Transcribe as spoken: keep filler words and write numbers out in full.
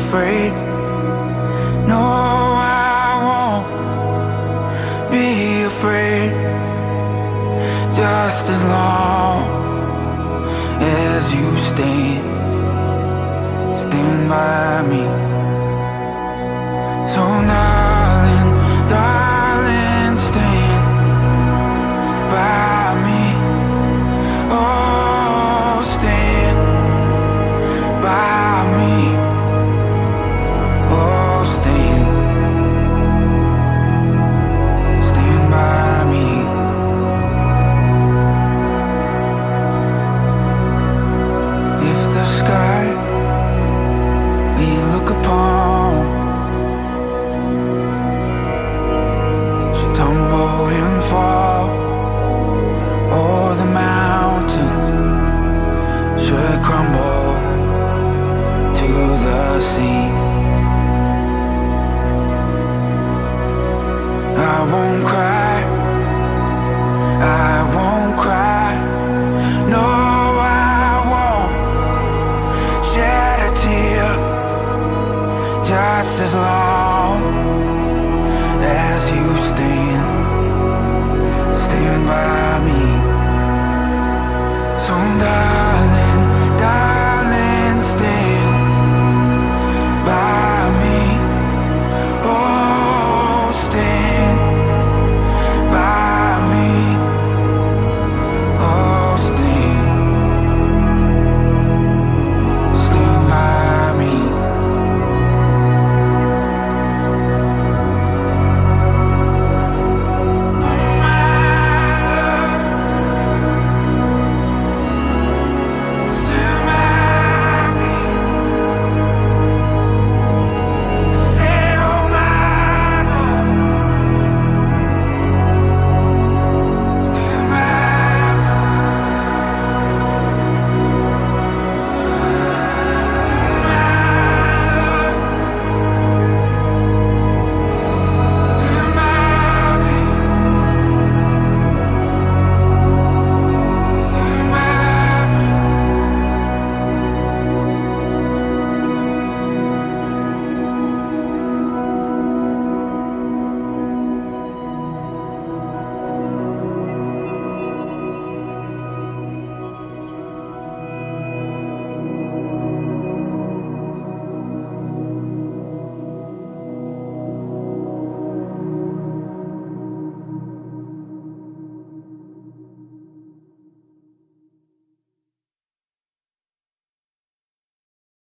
afraid. No, I won't be afraid. Just as long as you stand, stand by me. So darling, darling, stand by me. Oh, stand by me. Oh, stand, stand by me. If the sky we look upon should tumble and fall, or the mountains should crumble